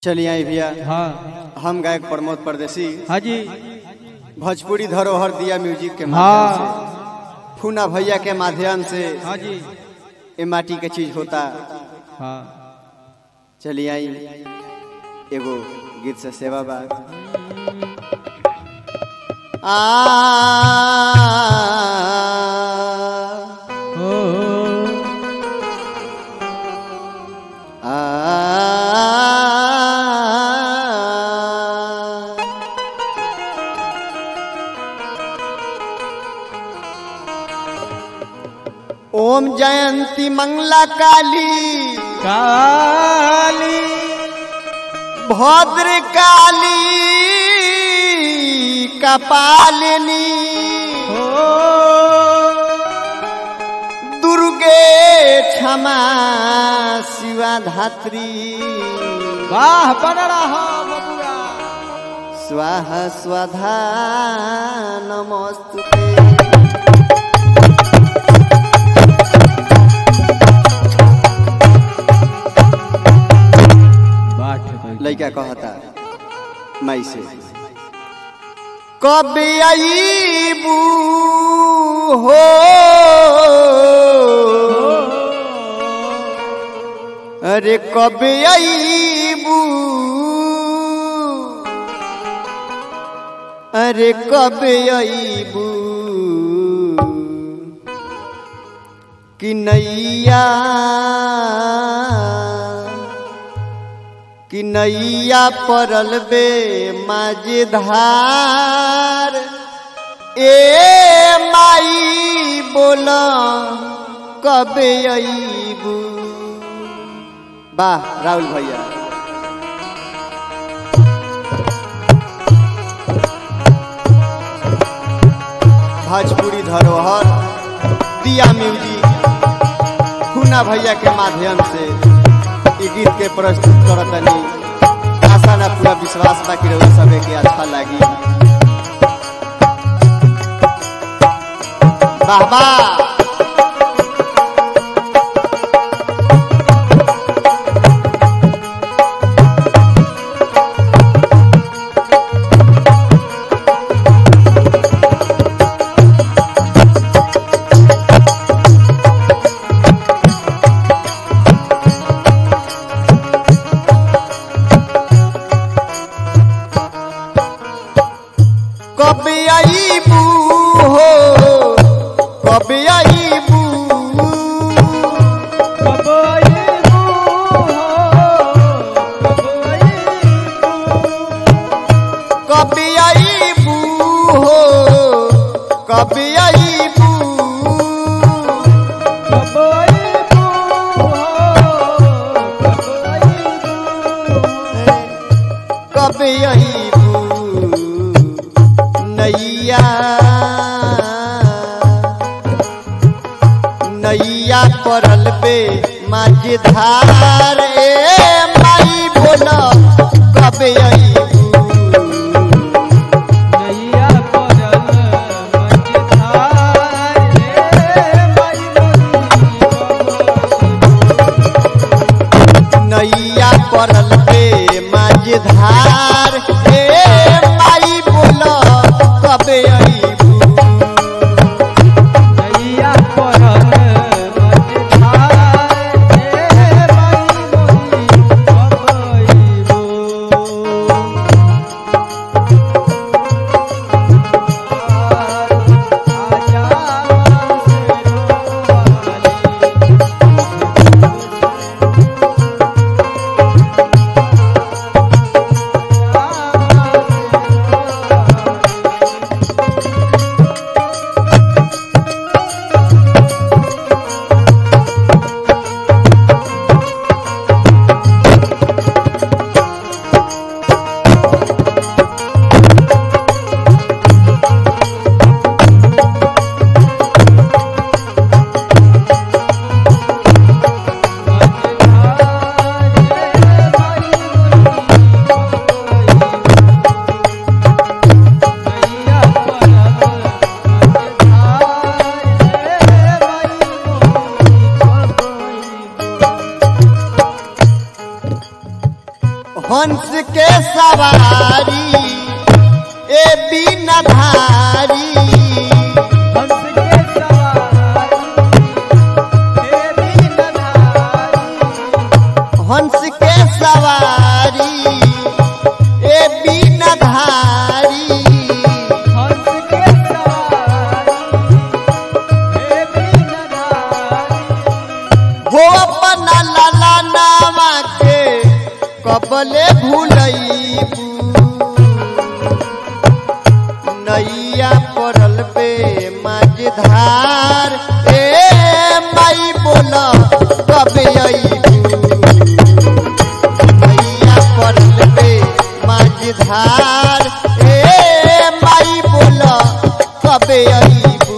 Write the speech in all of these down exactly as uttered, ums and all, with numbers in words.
चलिए आई भैया। हाँ हम गायक प्रमोद परदेसी। हाँ जी। भोजपुरी धरोहर दिया म्यूजिक के माध्यम से, फूना भैया के माध्यम से हाँ जी ये माटी के चीज होता। हाँ चलिए आई एगो गीत से सेवा बात आ ओ ओम जयंती मंगला काली काली भद्र काली कपालिनी हो दुर्गे क्षमा शिवा धात्री वाह बन रहा बबुआ। स्वाहा स्वधा नमोस्तुते। लइका कहता माई से कब आईबू हो अरे कब आईबू अरे कब आईबू कि नैया कि नैया परल बे माझधार ए माई बोला कबे आईबू। वाह राहुल भैया। भोजपुरी धरोहर दिया म्यूजिक फूना भैया के माध्यम से गीत के प्रस्तुत करतनी। आशा ना पूरा विश्वास बा कि रउआ सबे के अच्छा लागी। वाह वाह। कब आईबू हो कब आईबू कब आईबू कब आईबू हो कब आईबू कब आईबू कब आईबू नैया नैया परल बे माझधार ए माई बोला कब आईबू। नैया परल माझधार ए नैया परल बे माझधार ए माई बोला कब आईबू। नैया परल माझधार ए कब आईबू। आजा हंस के सवारी ए बीना धारी हंस के सवारी हे बीनधारी हंस के सवारी ए बीना धारी हंस के सवारी हे बीनधारी हो अपना लाला नामा के कबले भूलैबू नैया पड़ल पे माझधार ए माई बोल कबे अइबू नैया पड़ल पे माझधार ए माई बोल कबे अइबू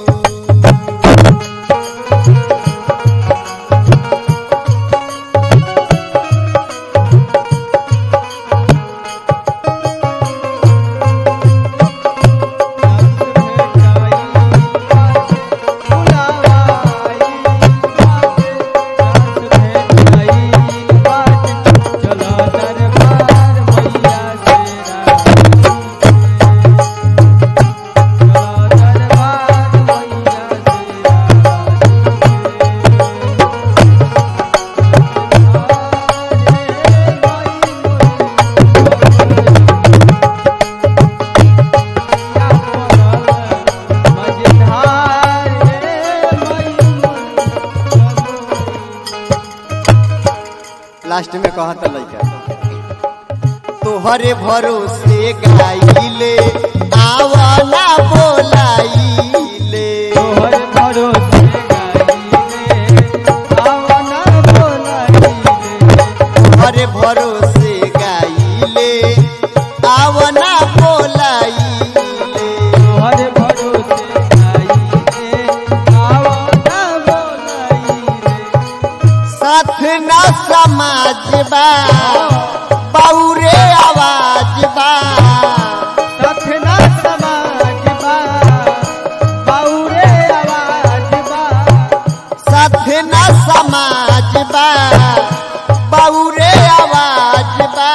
लास्ट में कहत लइका तोहरे भरोसे गाइले आवना बोलाइले तोहर भरोसे गाइले आवना बोलाइले तोहरे भरोसे गाइले आवना बोलाइले तोहर भरोसे गाइले आवना बोलाइले साथ ना समाज बा बाउरे आवाज बा सखना समाज बा बाउरे आवाज बा साथ ना समाज बा बाउरे आवाज बा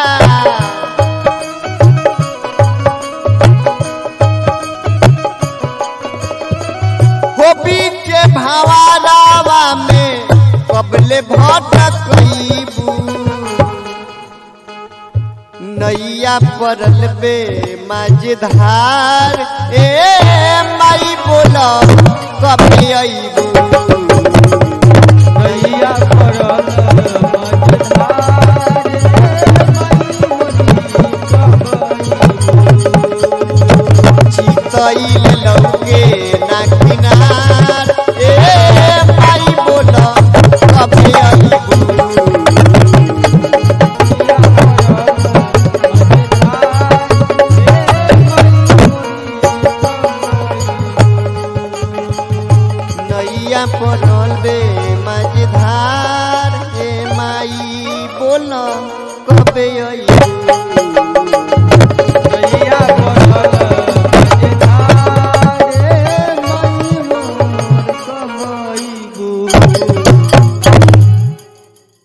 हो बीचे भावारावा में कबले भटकईबू नैया पड़ल बे माझधार ए माई बोल कबे अइबू नैया पड़ल मझधार चितइल लौके ना किनार ए माई बोल कबे अइबू नैया पड़ल बे माझधार ए माई बोल कबे अइबू